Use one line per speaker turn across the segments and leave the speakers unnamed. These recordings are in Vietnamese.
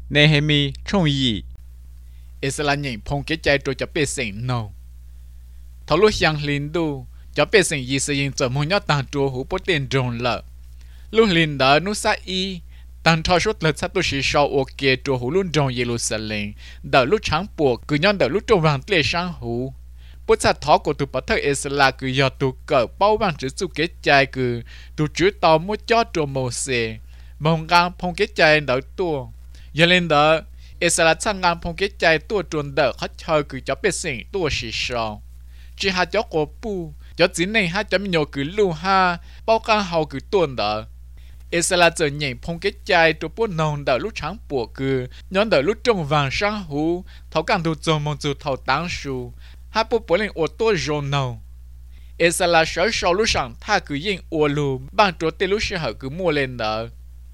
Nehemi trong yi Esala nhìn phong cái chạy rồi cho bê sinh nâu thấu lúc yang linh đu cho bê sinh yi sử dụng cho muốn nhớ tăng trù hữu bố tiền rồng lợ lúc linh đỡ nụ xa y tăng thọ suốt lợt sát tu sĩ sau ok trù hữu luôn rồng Jerusalem đỡ lúc trắng buộc cứ nhon đỡ lúc trồng vàng tê sang hữu bố sát thọ của tụ bắt thơ Esala cứ do tụ cỡ bao vàng chữ su cái chạy cứ tụ chữ tàu mua cho trù mồ xề mong ngang phong cái chạy đỡ tua giờ lên đỡ Esala sang ngang phong cái chạy tua tròn đỡ hết chơi cứ cho bê sinh tua sĩ sau chỉ hai cháu của pu cho chính này hai cháu mình nhớ cứ lưu ha bao căn hậu cứ tuần đỡ Esala giờ nhảy phong cái chai cho bố nông đỡ lúc trắng bùa cứ nhón đỡ lúc trông vàng sang hú thấu càng thu dòng mong dù thấu táng su hai bố bố lên ô tô rôn nâu Esala sở sau lúc sáng tha cứ yên ô lù bằng chỗ tê lúc sẽ hở cứ mua lên đỡ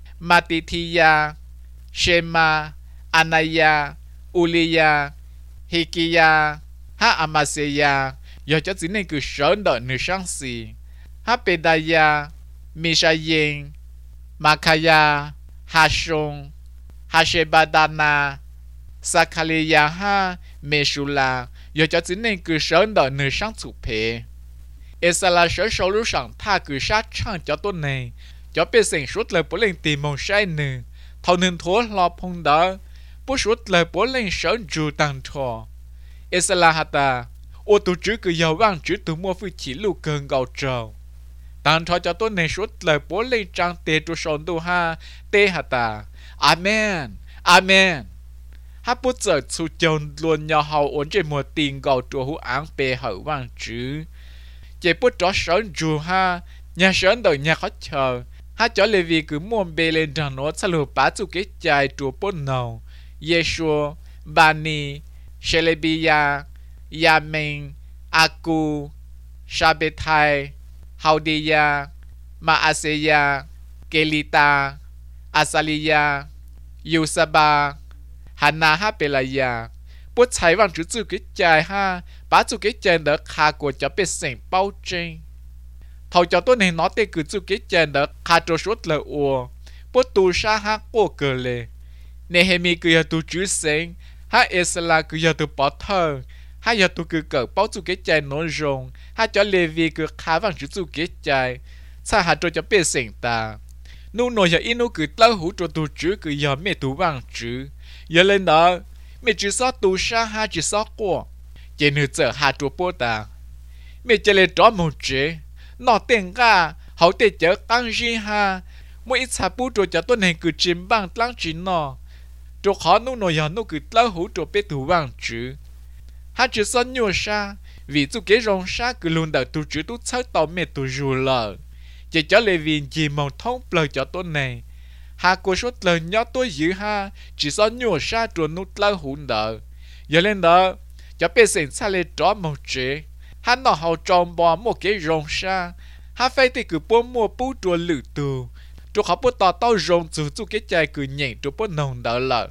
Matithia Shema Anaya Ulia Hikia ha Amaseya giờ cho chính này cứ sở đợi nửa sáng xì ha Pedaya Mishayen Makaya Hashon Hashebadana Sakaliya ha Meshula giờ cho chính này cứ sở đợi nửa sáng chủ phê Esala sở sau lúc sáng tha cứ sát chăng cho tôi này cho bê sinh suốt lời bố lên tìm mong sai nư thầu nên thua lo phong đỡ bố suốt lời bố lên sở dù tăng thọ Esala hata ô tụ chữ cứ giàu vang chữ tụ mua phi chỉ lưu cơn gạo trầu tăng thọ cho tôi này suốt lời bố lên trang tê tụ sòn tụ ha tê hata amen amen hát bố giờ su chôn luôn nhau hậu ổn trên mùa tiền gạo trầu hú áng bê hậu vang chữ chế bố chó sở dù ha nhà sở đời nhà khó chờ hát cho lê vi cứ muôn bê lên rằng nó sẽ lùi bá chú cái chai trùa bố nâu Yeshua, Bani, Shelebia, Yamin, Aku, Shabetai, Haudia, Maaseya, Kelita, Asalia, Yusaba, Hana Hapelaya bố chạy vang chú cái chai ha bá chú cái chai đỡ khá của cho bê sinh bao trình thầu cho tôi này nói tên cứ chú cái chai đỡ khá cho suốt lời ua bố tù xa ha bố cờ lệ Nehemi cứ giờ tù chú sinh ha Esala cứ giờ tù bỏ thơ ha giờ tù cứ cỡ bao chú cái chai nón rồng ha cho Levi cứ khá vang chú cái chai xa ha cho bê sinh ta nụ nổi giờ in nụ cứ tao hú cho tù chú cứ giờ mẹ tù vang chú giờ lên đó mẹ chỉ sao tù sa ha chỉ sao qua chỉ nửa giờ ha tù bố ta mẹ chỉ lấy đó một chế nó tiền ga hậu tệ chở tăng gì ha mỗi ít sa bút rồi cho tôi này cứ chìm bằng tăng chỉ nó rồi khó nụ nổi giờ nụ cứ tao hú cho bé tù vang chú ha chỉ sao nhiều sa vì chú kế rong sa cứ luôn đợi tù chú tù sao tao mẹ tù dù lờ chỉ cho lấy vì gì mong thông lời cho tôi này hà cô số lời nhỏ tôi giữ ha chỉ do nhổ sa chuột nút lao hùn đỡ giờ lên đó cho bé sinh xa lên đó một chế hắn nó hậu tròn bò một cái rồng sa hắn phải thì cứ bố mua bú chuột lử tù chuột họ bố tỏ tao rồng chú chú cái chai cứ nhảy chuột bố nồng đỡ lợ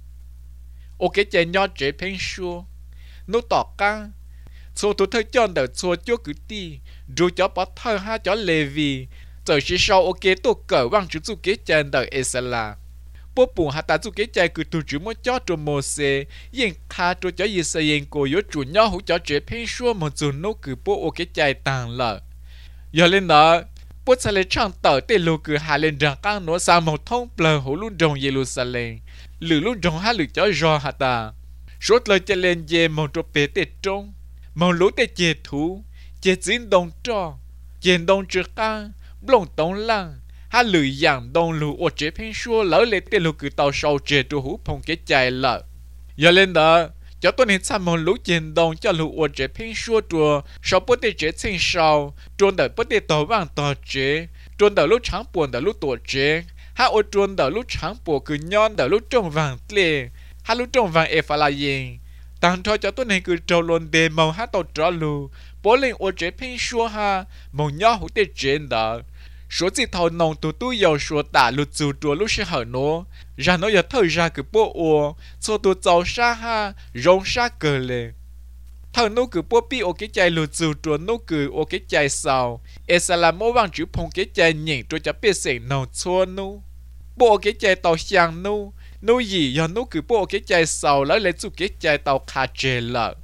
ô cái chai nhỏ chế phên xua nút tỏ căng số tôi thấy cho đỡ xua chúa cứ đi rồi cho bỏ thơ ha cho Levi giờ chỉ sau ok tôi cởi vang chú chú kế chân đời Esala bố bùn hạ ta chú kế chân cứ tu chú mới cho trộm mồ xe yên khá trộm cho gì xây yên cô yếu chủ nhau hỗ trợ chế phên xua một chú nô cứ bố ok chạy tàng lợ giờ lên đó bố sẽ lấy trang tờ tê lô cứ hạ lên rằng các nó sang một thông bờ hỗ luôn rồng Jerusalem lử luôn rồng ha lử cho rò hạ ta suốt lời chạy lên về một trộm bế tê trông một lũ tê chê thú chê dính đồng trò chê đồng trực ăn blong tông lăng ha lử yang đông lù ô chế phên xua lỡ lệ tê lù cứ tàu sầu chế tru hú phong cái chạy lợ giờ lên đó cho tôi nên xăm một lũ chên đông cho lù ô chế phên xua trùa sau bữa tê chế sinh sau trôn đợi bữa tê tàu vàng tàu chế trôn đợi lúc trắng buồn đợi lúc tổ chế ha ô trôn đợi lúc trắng buồn cứ nhon đợi lúc trông vàng tê ha lúc trông vàng Ephraim tăng thôi cho tôi nên cứ trâu luôn đề màu ha tàu trò lù bố lên ô chế phên xua ha màu nhỏ hú tê trên đó số gì thầu nông tụ tu dầu số tả lụt dù trùa lúc sẽ hở nó ra nó giờ thời ra cứ bộ ô số tụ dầu sa ha rong sa cờ lệ thầu nó cứ bộ bi ô cái chạy lụt dù trùa nó cứ ô cái chạy sao Esala mô vang chữ phong cái chạy nhỉnh trùa cho biết sỉnh nông chua nó bộ cái chạy tàu xiang nó nô gì do nô cứ bộ cái chạy sầu lấy lấy chú cái chạy tàu khá chê lợ